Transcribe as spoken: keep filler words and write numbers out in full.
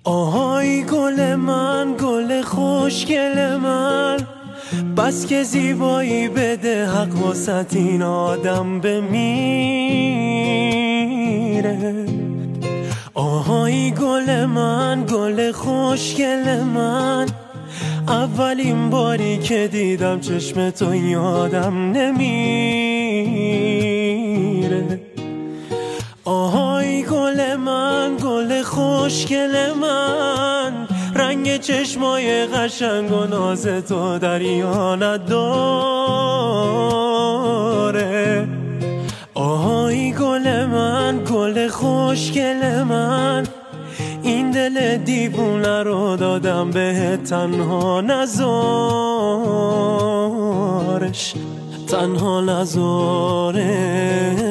آهای گل من، گل خوشگل من، بس که زیبایی بده حق واسه این آدم بمیره. آهای گل من، گل خوشگل من، اولین باری که دیدم چشم تو یادم نمیره. آهای گل من، گل خوشگل من، رنگ چشمای قشنگ و ناز تو دریا نداره. آهای گل من، گل خوشگل من، این دل دیوونه رو دادم به تنها نزارش، تنها نزارش.